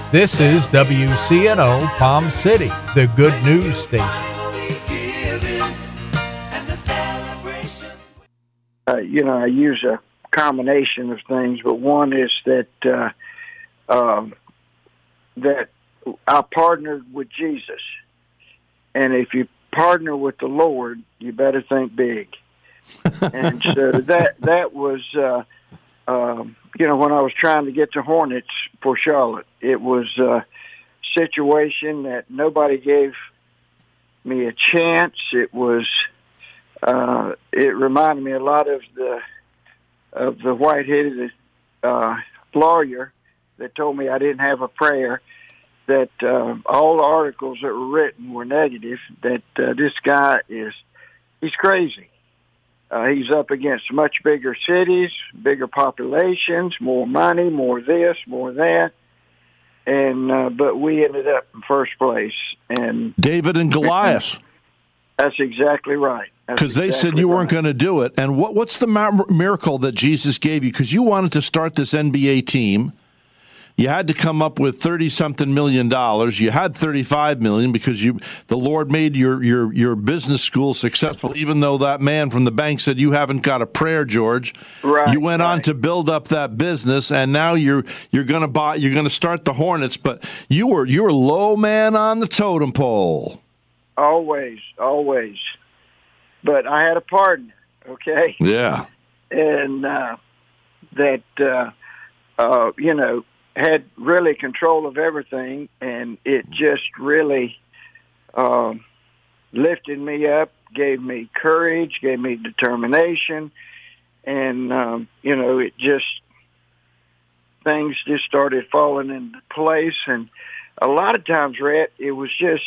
This is WCNO Palm City, the good news station. I use a combination of things, but one is that that I partnered with Jesus, and if you partner with the Lord, you better think big. And so that was, when I was trying to get to Hornets for Charlotte, it was a situation that nobody gave me a chance. It was, it reminded me a lot of the white-headed lawyer that told me I didn't have a prayer, that all the articles that were written were negative, that this guy he's crazy. He's up against much bigger cities, bigger populations, more money, more this, more that. And but we ended up in first place. And David and Goliath. That's exactly right. Because they said you weren't going to do it. And what's the miracle that Jesus gave you? Because you wanted to start this NBA team. You had to come up with $30-something million. You had $35 million because the Lord made your business school successful, even though that man from the bank said you haven't got a prayer, George. Right. You went on to build up that business, and now you're going to start the Hornets. But you were low man on the totem pole. Always. But I had a partner. Okay. Yeah. And had really control of everything, and it just really lifted me up, gave me courage, gave me determination, and things just started falling into place. And a lot of times, Rhett, it was just,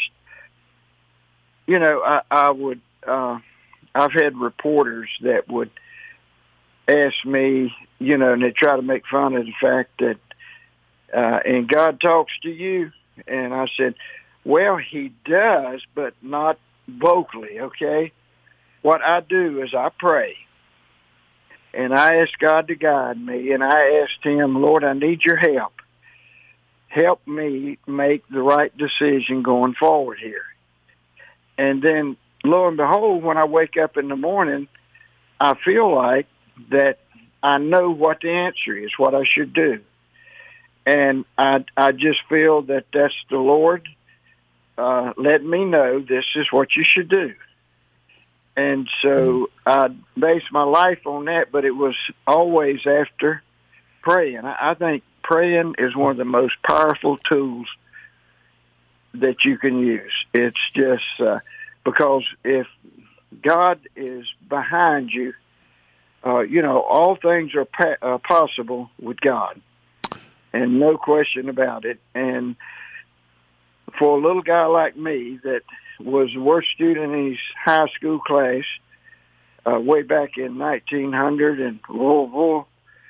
I've had reporters that would ask me, and they try to make fun of the fact that, and God talks to you. And I said, well, he does, but not vocally, okay? What I do is I pray, and I ask God to guide me, and I asked him, Lord, I need your help. Help me make the right decision going forward here. And then, lo and behold, when I wake up in the morning, I feel like that I know what the answer is, what I should do. And I just feel that that's the Lord letting me know this is what you should do. And so I based my life on that, but it was always after praying. I think praying is one of the most powerful tools that you can use. It's just because if God is behind you, all things are possible with God. And no question about it. And for a little guy like me that was the worst student in his high school class way back in 1900 in Louisville,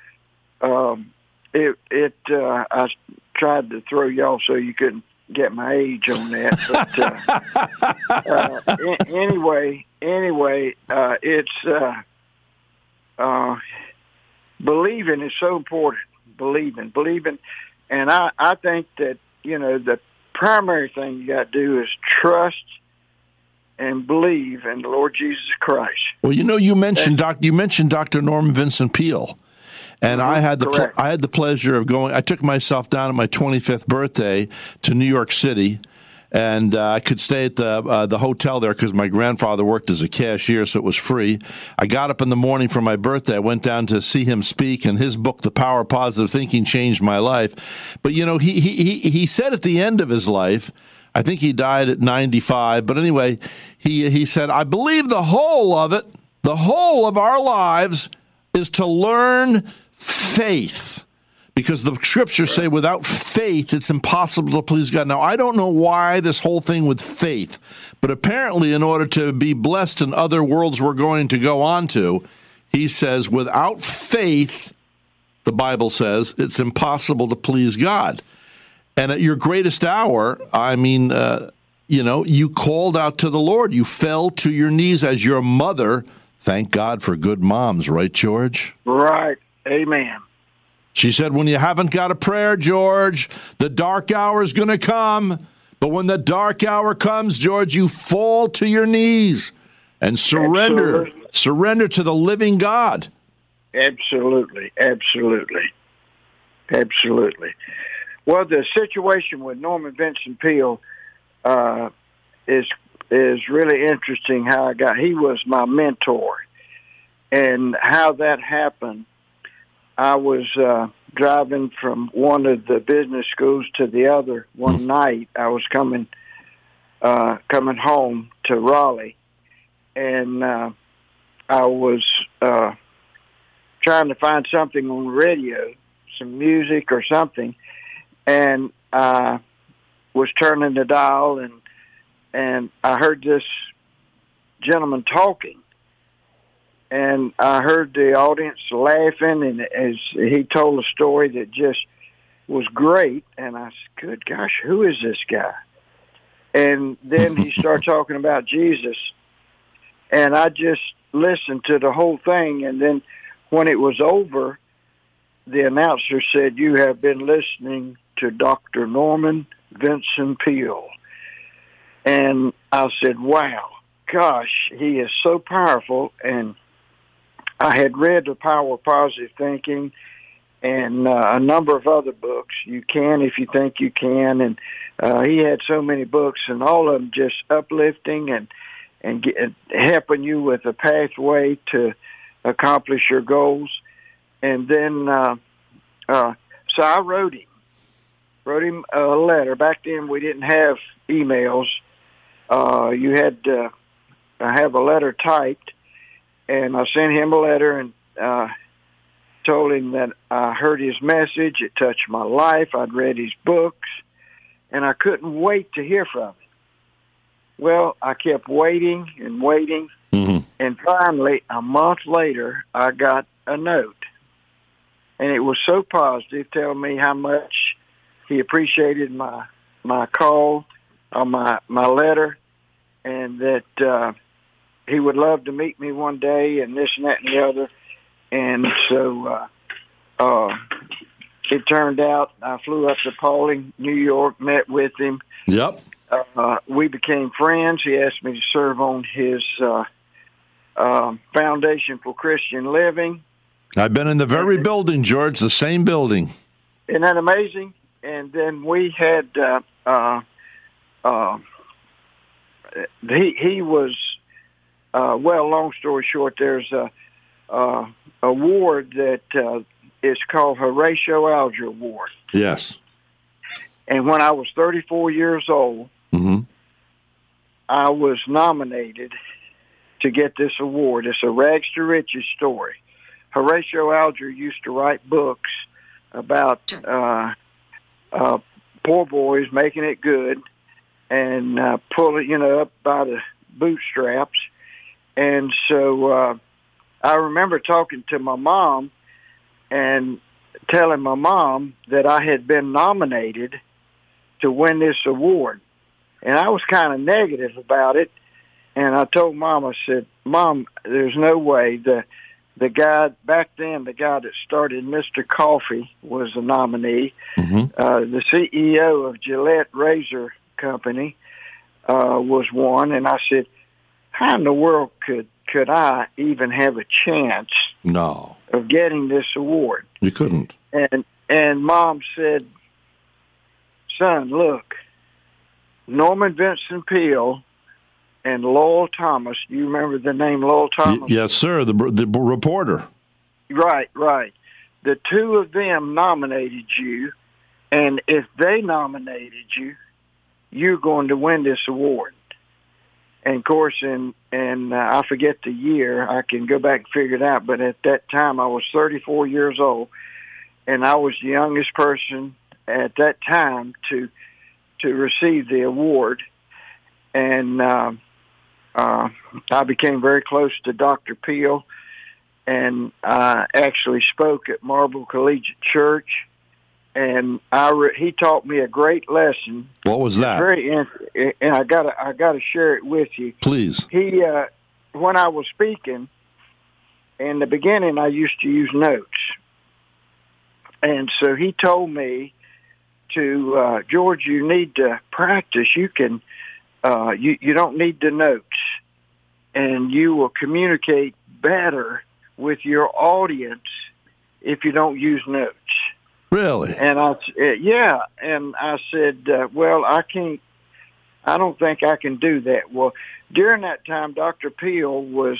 I tried to throw y'all so you couldn't get my age on that. But anyway, it's believing is so important. Believing. And I think that, the primary thing you got to do is trust and believe in the Lord Jesus Christ. Well, you mentioned Dr. Norman Vincent Peale. And I had the pleasure of going. I took myself down on my 25th birthday to New York City, and I could stay at the hotel there because my grandfather worked as a cashier, so it was free. I got up in the morning for my birthday. I went down to see him speak, and his book, The Power of Positive Thinking, changed my life. But he said at the end of his life, I think he died at 95. But anyway, he said, I believe the whole of it, the whole of our lives, is to learn faith. Because the scriptures say without faith, it's impossible to please God. Now, I don't know why this whole thing with faith, but apparently in order to be blessed in other worlds we're going to go on to, he says, without faith, the Bible says, it's impossible to please God. And at your greatest hour, you called out to the Lord. You fell to your knees as your mother. Thank God for good moms, right, George? Right. Amen. She said, when you haven't got a prayer, George, the dark hour is going to come. But when the dark hour comes, George, you fall to your knees and surrender. Absolutely. Surrender to the living God. Absolutely. Well, the situation with Norman Vincent Peale is really interesting. He was my mentor, and how that happened. I was driving from one of the business schools to the other one night. I was coming home to Raleigh, and I was trying to find something on the radio, some music or something, and I was turning the dial, and I heard this gentleman talking. And I heard the audience laughing, and as he told a story that just was great. And I said, good gosh, who is this guy? And then he started talking about Jesus. And I just listened to the whole thing. And then when it was over, the announcer said, you have been listening to Dr. Norman Vincent Peale. And I said, wow, gosh, he is so powerful. And I had read The Power of Positive Thinking and a number of other books. You Can If You Think You Can. And he had so many books, and all of them just uplifting and helping you with a pathway to accomplish your goals. And then so I wrote him a letter. Back then we didn't have emails. You had to have a letter typed. And I sent him a letter and told him that I heard his message. It touched my life. I'd read his books, and I couldn't wait to hear from him. Well, I kept waiting and waiting, and finally, a month later, I got a note. And it was so positive, telling me how much he appreciated my call, or my letter, and that he would love to meet me one day, and this and that and the other. And so it turned out I flew up to Paulding, New York, met with him. Yep. We became friends. He asked me to serve on his Foundation for Christian Living. I've been in the very building, George, the same building. Isn't that amazing? And then we had he was. Well, long story short, there's a award that is called Horatio Alger Award. Yes. And when I was 34 years old, I was nominated to get this award. It's a rags to riches story. Horatio Alger used to write books about poor boys making it good and pulling, up by the bootstraps. And so I remember talking to my mom and telling my mom that I had been nominated to win this award. And I was kind of negative about it. And I told Mom, I said, Mom, there's no way. The guy back then, the guy that started Mr. Coffee was a nominee. The CEO of Gillette Razor Company was one. And I said, how in the world could I even have a chance of getting this award? You couldn't. And Mom said, son, look, Norman Vincent Peale and Lowell Thomas. Do you remember the name Lowell Thomas? Yes, sir, the reporter. Right. The two of them nominated you, and if they nominated you, you're going to win this award. And of course, and I forget the year. I can go back and figure it out. But at that time, I was 34 years old, and I was the youngest person at that time to receive the award. And I became very close to Dr. Peale, and I actually spoke at Marble Collegiate Church. And he taught me a great lesson. What was that? And I gotta share it with you. Please. He, when I was speaking, in the beginning, I used to use notes, And so he told me to, George, you need to practice. You can, you don't need the notes, and you will communicate better with your audience if you don't use notes. Really? And yeah. And I said, well, I don't think I can do that. Well, during that time, Dr. Peel was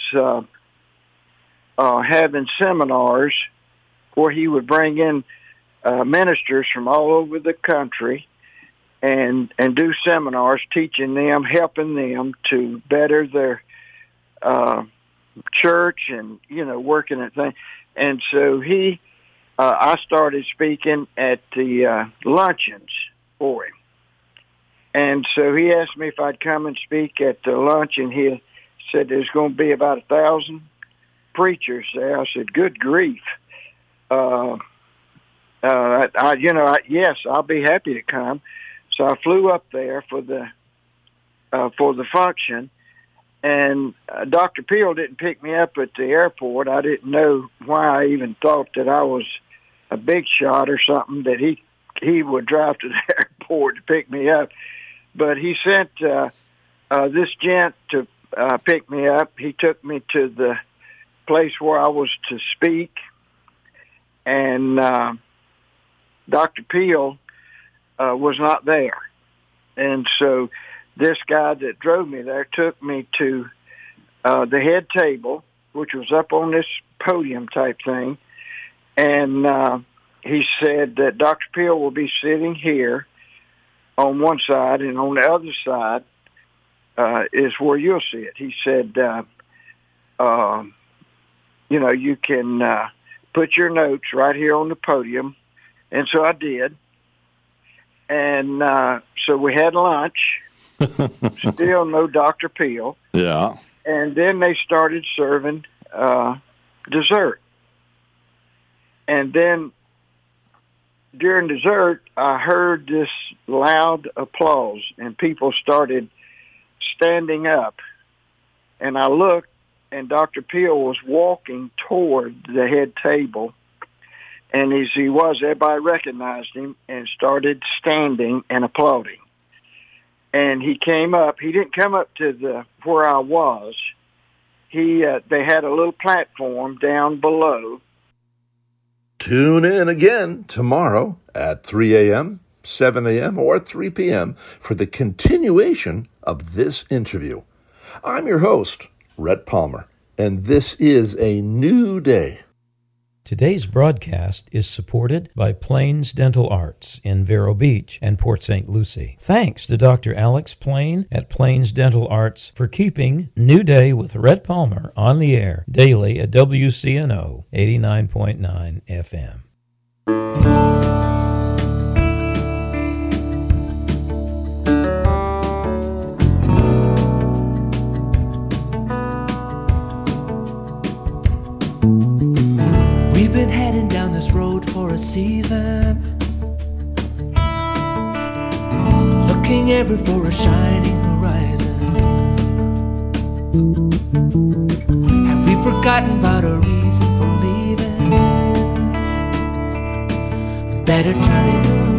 having seminars where he would bring in ministers from all over the country and do seminars teaching them, helping them to better their church and, working at things. And so I started speaking at the luncheons for him. And so he asked me if I'd come and speak at the luncheon. He said there's going to be about 1,000 preachers there. I said, good grief. Yes, I'll be happy to come. So I flew up there for the function, and Dr. Peel didn't pick me up at the airport. I didn't know why I even thought that I was a big shot or something, that he would drive to the airport to pick me up. But he sent this gent to pick me up. He took me to the place where I was to speak, and Dr. Peel was not there. And so this guy that drove me there took me to the head table, which was up on this podium type thing, and he said that Dr. Peel will be sitting here on one side, and on the other side is where you'll see it. He said, you can put your notes right here on the podium. And so I did. And so we had lunch. Still no Dr. Peel. Yeah. And then they started serving dessert. And then during dessert, I heard this loud applause, and people started standing up. And I looked, and Dr. Peel was walking toward the head table. And as he was, everybody recognized him and started standing and applauding. And he came up. He didn't come up to where I was. They had a little platform down below. Tune in again tomorrow at 3 a.m., 7 a.m., or 3 p.m. for the continuation of this interview. I'm your host, Rhett Palmer, and this is a new day. Today's broadcast is supported by Plains Dental Arts in Vero Beach and Port St. Lucie. Thanks to Dr. Alex Plain at Plains Dental Arts for keeping New Day with Rhett Palmer on the air daily at WCNO 89.9 FM. We've been heading down this road for a season, looking ever for a shining horizon. Have we forgotten about a reason for leaving? Better turn it around.